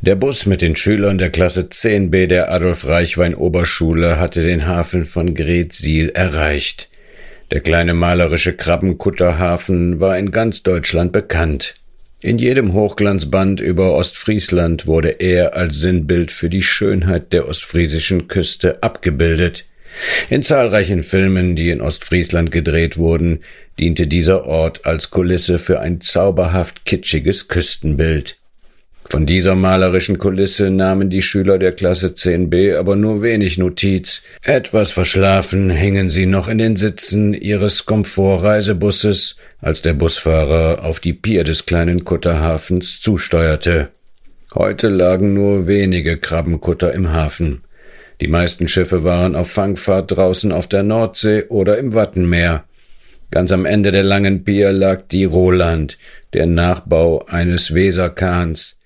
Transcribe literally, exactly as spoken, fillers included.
Der Bus mit den Schülern der Klasse zehn b der Adolf-Reichwein-Oberschule hatte den Hafen von Greetsiel erreicht. Der kleine malerische Krabbenkutterhafen war in ganz Deutschland bekannt. In jedem Hochglanzband über Ostfriesland wurde er als Sinnbild für die Schönheit der ostfriesischen Küste abgebildet. In zahlreichen Filmen, die in Ostfriesland gedreht wurden, diente dieser Ort als Kulisse für ein zauberhaft kitschiges Küstenbild. Von dieser malerischen Kulisse nahmen die Schüler der Klasse zehn b aber nur wenig Notiz. Etwas verschlafen hingen sie noch in den Sitzen ihres Komfortreisebusses, als der Busfahrer auf die Pier des kleinen Kutterhafens zusteuerte. Heute lagen nur wenige Krabbenkutter im Hafen. Die meisten Schiffe waren auf Fangfahrt draußen auf der Nordsee oder im Wattenmeer. Ganz am Ende der langen Pier lag die Roland, der Nachbau eines Weserkahns.